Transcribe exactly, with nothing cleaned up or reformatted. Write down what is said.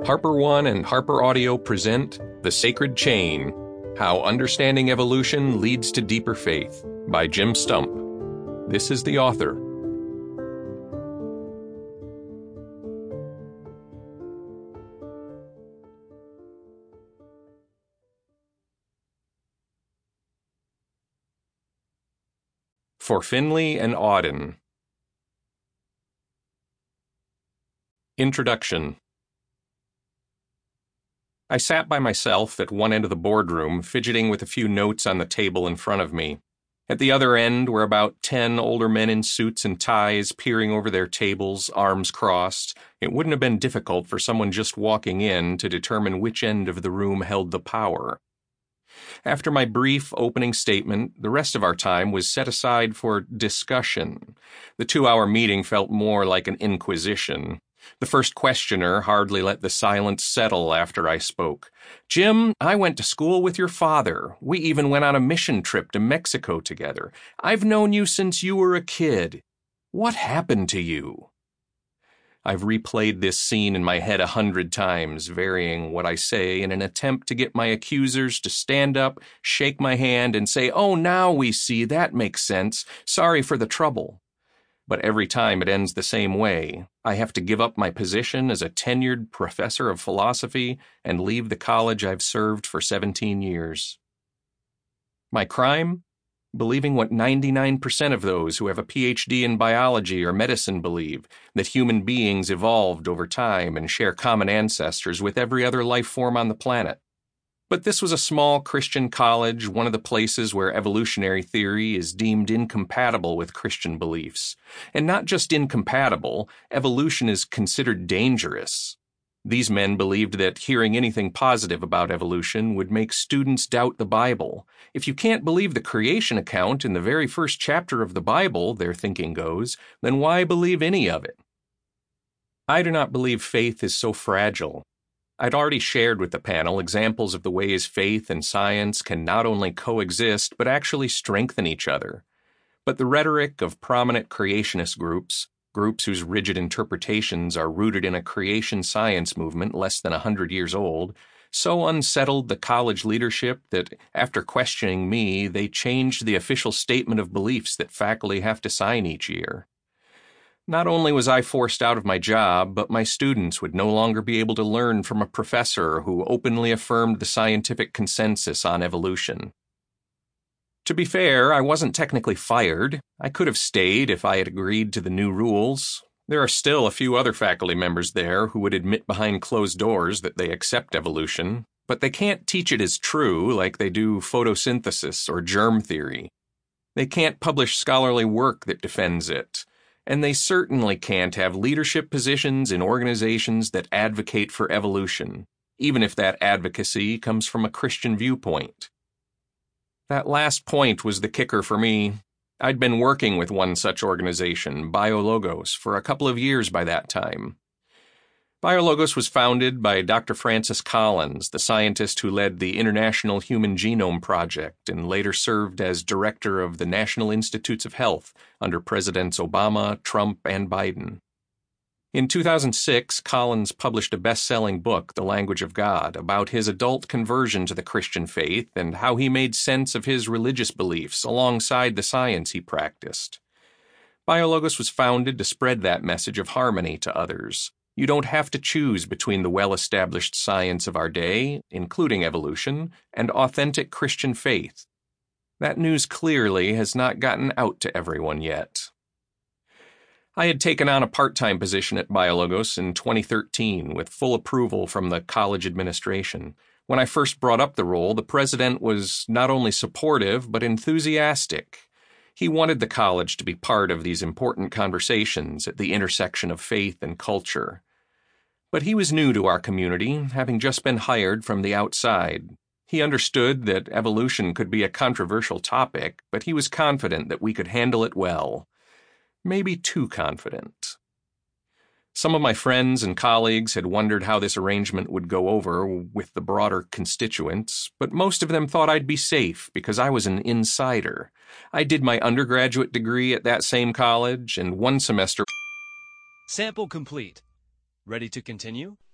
Harper One and Harper Audio present The Sacred Chain: How Understanding Evolution Leads to Deeper Faith by Jim Stump. This is the author. For Finley and Auden. Introduction. I sat by myself at one end of the boardroom, fidgeting with a few notes on the table in front of me. At the other end were about ten older men in suits and ties peering over their tables, arms crossed. It wouldn't have been difficult for someone just walking in to determine which end of the room held the power. After my brief opening statement, the rest of our time was set aside for discussion. The two-hour meeting felt more like an inquisition. The first questioner hardly let the silence settle after I spoke. "Jim, I went to school with your father. We even went on a mission trip to Mexico together. I've known you since you were a kid. What happened to you?" I've replayed this scene in my head a hundred times, varying what I say in an attempt to get my accusers to stand up, shake my hand, and say, "Oh, now we see, that makes sense. Sorry for the trouble." But every time it ends the same way. I have to give up my position as a tenured professor of philosophy and leave the college I've served for seventeen years. My crime? Believing what ninety-nine percent of those who have a P H D in biology or medicine believe, that human beings evolved over time and share common ancestors with every other life form on the planet. But this was a small Christian college, one of the places where evolutionary theory is deemed incompatible with Christian beliefs. And not just incompatible, evolution is considered dangerous. These men believed that hearing anything positive about evolution would make students doubt the Bible. If you can't believe the creation account in the very first chapter of the Bible, their thinking goes, then why believe any of it? I do not believe faith is so fragile. I'd already shared with the panel examples of the ways faith and science can not only coexist, but actually strengthen each other. But the rhetoric of prominent creationist groups, groups whose rigid interpretations are rooted in a creation science movement less than a hundred years old, so unsettled the college leadership that, after questioning me, they changed the official statement of beliefs that faculty have to sign each year. Not only was I forced out of my job, but my students would no longer be able to learn from a professor who openly affirmed the scientific consensus on evolution. To be fair, I wasn't technically fired. I could have stayed if I had agreed to the new rules. There are still a few other faculty members there who would admit behind closed doors that they accept evolution, but they can't teach it as true like they do photosynthesis or germ theory. They can't publish scholarly work that defends it. And they certainly can't have leadership positions in organizations that advocate for evolution, even if that advocacy comes from a Christian viewpoint. That last point was the kicker for me. I'd been working with one such organization, BioLogos, for a couple of years by that time. BioLogos was founded by Doctor Francis Collins, the scientist who led the International Human Genome Project and later served as director of the National Institutes of Health under Presidents Obama, Trump, and Biden. In two thousand six, Collins published a best-selling book, The Language of God, about his adult conversion to the Christian faith and how he made sense of his religious beliefs alongside the science he practiced. BioLogos was founded to spread that message of harmony to others. You don't have to choose between the well-established science of our day, including evolution, and authentic Christian faith. That news clearly has not gotten out to everyone yet. I had taken on a part-time position at BioLogos in twenty thirteen with full approval from the college administration. When I first brought up the role, the president was not only supportive, but enthusiastic. He wanted the college to be part of these important conversations at the intersection of faith and culture. But he was new to our community, having just been hired from the outside. He understood that evolution could be a controversial topic, but he was confident that we could handle it well. Maybe too confident. Some of my friends and colleagues had wondered how this arrangement would go over with the broader constituents, but most of them thought I'd be safe because I was an insider. I did my undergraduate degree at that same college, and one semester... Sample complete. Ready to continue?